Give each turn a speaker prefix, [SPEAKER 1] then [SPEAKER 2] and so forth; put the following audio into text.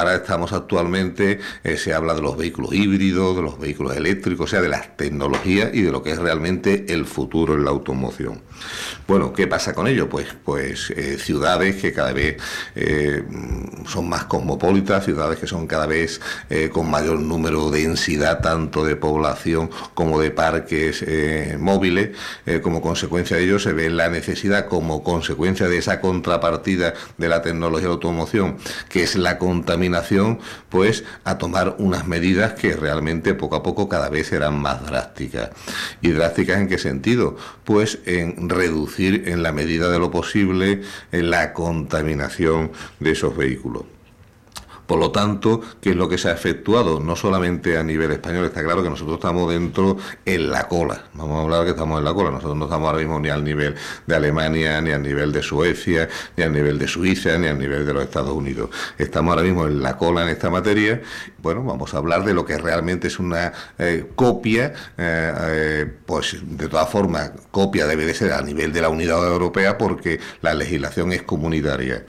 [SPEAKER 1] ahora estamos actualmente, se habla de los vehículos híbridos, de los vehículos eléctricos, o sea, de las tecnologías y de lo que es realmente el futuro en la automoción. Bueno, ¿qué pasa con ello? Pues ciudades que cada vez son más cosmopolitas, ciudades que son cada vez con mayor número de densidad tanto de población como de parques móviles. Como consecuencia de ello se ve la necesidad, como consecuencia de esa contrapartida de la tecnología de la automoción, que es la contaminación, pues a tomar unas medidas que realmente poco a poco cada vez serán más drásticas. ¿Y drásticas en qué sentido? Pues en reducir en la medida de lo posible la contaminación de esos vehículos. Por lo tanto, ¿qué es lo que se ha efectuado? No solamente a nivel español, está claro que nosotros estamos dentro en la cola. Vamos a hablar que estamos en la cola. Nosotros no estamos ahora mismo ni al nivel de Alemania, ni al nivel de Suecia, ni al nivel de Suiza, ni al nivel de los Estados Unidos. Estamos ahora mismo en la cola en esta materia. Bueno, vamos a hablar de lo que realmente es una copia, pues de todas formas, copia debe de ser a nivel de la Unidad Europea porque la legislación es comunitaria.